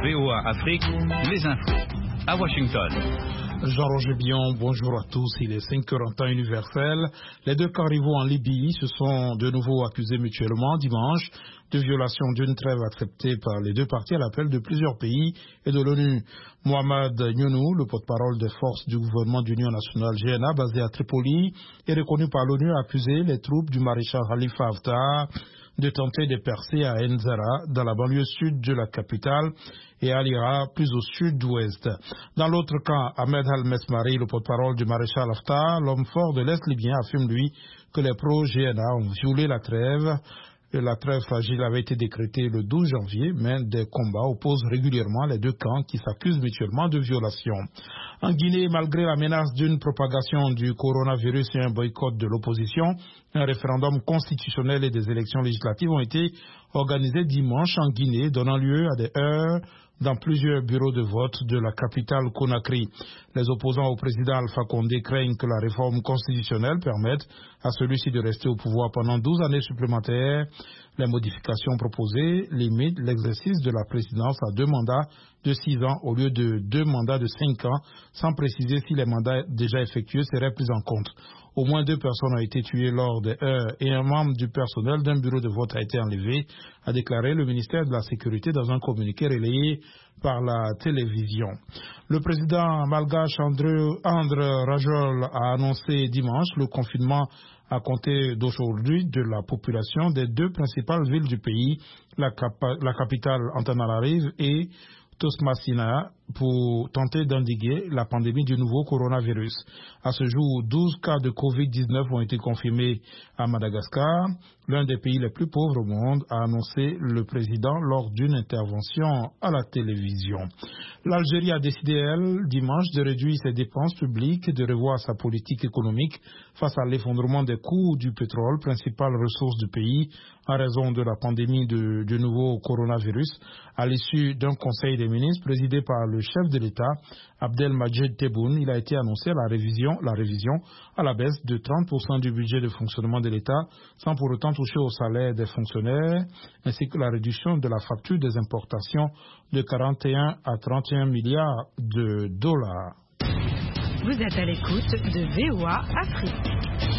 VOA Afrique, les infos. À Washington. Jean-Roger Bion, bonjour à tous. Il est 5h en temps universel. Les deux camps rivaux en Libye se sont de nouveau accusés mutuellement dimanche de violation d'une trêve acceptée par les deux parties à l'appel de plusieurs pays et de l'ONU. Mohamed Younou, le porte-parole des forces du gouvernement d'Union nationale GNA basé à Tripoli, est reconnu par l'ONU à accuser les troupes du maréchal Khalifa Haftar de tenter de percer à Nzara, dans la banlieue sud de la capitale, et à Lira, plus au sud-ouest. Dans l'autre camp, Ahmed Al-Mesmari, le porte-parole du maréchal Haftar, l'homme fort de l'Est libyen, affirme lui que les pro-GNA ont violé la trêve. La trêve fragile avait été décrétée le 12 janvier, mais des combats opposent régulièrement les deux camps qui s'accusent mutuellement de violation. En Guinée, malgré la menace d'une propagation du coronavirus et un boycott de l'opposition, un référendum constitutionnel et des élections législatives ont été organisés dimanche en Guinée, donnant lieu à des heurts dans plusieurs bureaux de vote de la capitale Conakry. Les opposants au président Alpha Condé craignent que la réforme constitutionnelle permette à celui-ci de rester au pouvoir pendant 12 années supplémentaires. Les modifications proposées limitent l'exercice de la présidence à 2 mandats de 6 ans au lieu de 2 mandats de 5 ans, sans préciser si les mandats déjà effectués seraient pris en compte. Au moins 2 personnes ont été tuées lors des heurts et un membre du personnel d'un bureau de vote a été enlevé, a déclaré le ministère de la Sécurité dans un communiqué relayé par la télévision. Le président malgache André Rajol a annoncé dimanche le confinement à compter d'aujourd'hui de la population des 2 principales villes du pays, la capitale Antananarivo et Tosmasina, pour tenter d'endiguer la pandémie du nouveau coronavirus. À ce jour, 12 cas de Covid-19 ont été confirmés à Madagascar, l'un des pays les plus pauvres au monde, a annoncé le président lors d'une intervention à la télévision. L'Algérie a décidé, elle, dimanche, de réduire ses dépenses publiques et de revoir sa politique économique face à l'effondrement des coûts du pétrole, principale ressource du pays, en raison de la pandémie du nouveau coronavirus. À l'issue d'un conseil des ministres présidé par le chef de l'État, Abdelmadjid Tebboune, il a été annoncé la révision à la baisse de 30% du budget de fonctionnement de l'État, sans pour autant toucher au salaire des fonctionnaires, ainsi que la réduction de la facture des importations de 41 à 31 milliards de dollars. Vous êtes à l'écoute de VOA Afrique.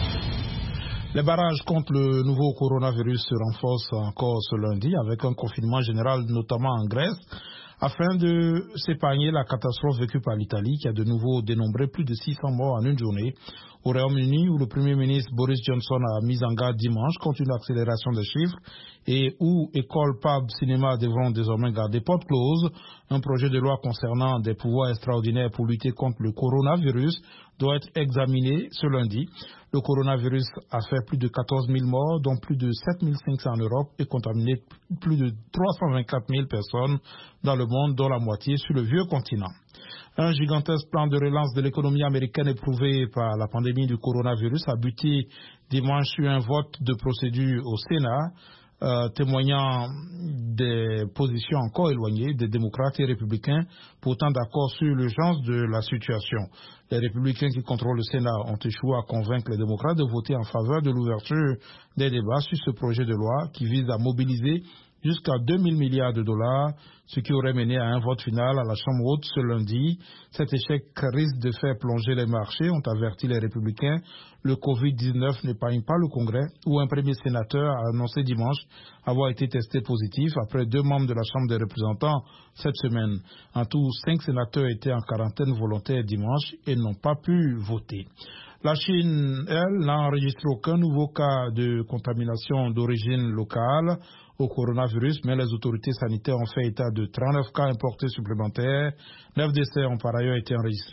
Les barrages contre le nouveau coronavirus se renforcent encore ce lundi avec un confinement général, notamment en Grèce, afin de s'épargner la catastrophe vécue par l'Italie qui a de nouveau dénombré plus de 600 morts en une journée. Au Royaume-Uni, où le Premier ministre Boris Johnson a mis en garde dimanche contre une accélération des chiffres et où écoles, pubs, cinémas devront désormais garder portes closes, un projet de loi concernant des pouvoirs extraordinaires pour lutter contre le coronavirus doit être examiné ce lundi. Le coronavirus a fait plus de 14 000 morts, dont plus de 7 500 en Europe et contaminé plus de 324 000 personnes dans le monde, dont la moitié sur le vieux continent. Un gigantesque plan de relance de l'économie américaine éprouvé par la pandémie du coronavirus a buté dimanche sur un vote de procédure au Sénat, témoignant des positions encore éloignées des démocrates et républicains, pourtant d'accord sur l'urgence de la situation. Les républicains qui contrôlent le Sénat ont échoué à convaincre les démocrates de voter en faveur de l'ouverture des débats sur ce projet de loi qui vise à mobiliser jusqu'à 2 000 milliards de dollars, ce qui aurait mené à un vote final à la Chambre haute ce lundi. Cet échec risque de faire plonger les marchés, ont averti les républicains. Le Covid-19 n'épargne pas le Congrès, où un premier sénateur a annoncé dimanche avoir été testé positif après 2 membres de la Chambre des représentants cette semaine. En tout, 5 sénateurs étaient en quarantaine volontaire dimanche et n'ont pas pu voter. La Chine, elle, n'a enregistré aucun nouveau cas de contamination d'origine locale au coronavirus, mais les autorités sanitaires ont fait état de 39 cas importés supplémentaires. 9 décès ont par ailleurs été enregistrés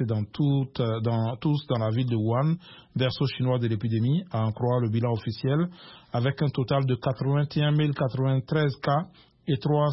tous dans la ville de Wuhan, berceau chinois de l'épidémie, à en croire le bilan officiel, avec un total de 81 093 cas et 3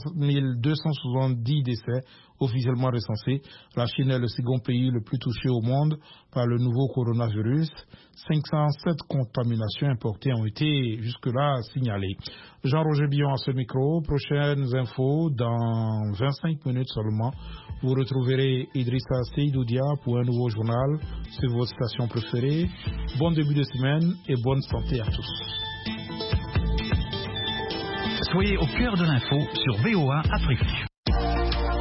270 décès officiellement recensés. La Chine est le second pays le plus touché au monde par le nouveau coronavirus. 507 contaminations importées ont été jusque-là signalées. Jean-Roger Bion à ce micro. Prochaines infos dans 25 minutes seulement. Vous retrouverez Idrissa Seydoudia pour un nouveau journal sur votre station préférée. Bon début de semaine et bonne santé à tous. Soyez au cœur de l'info sur VOA Afrique.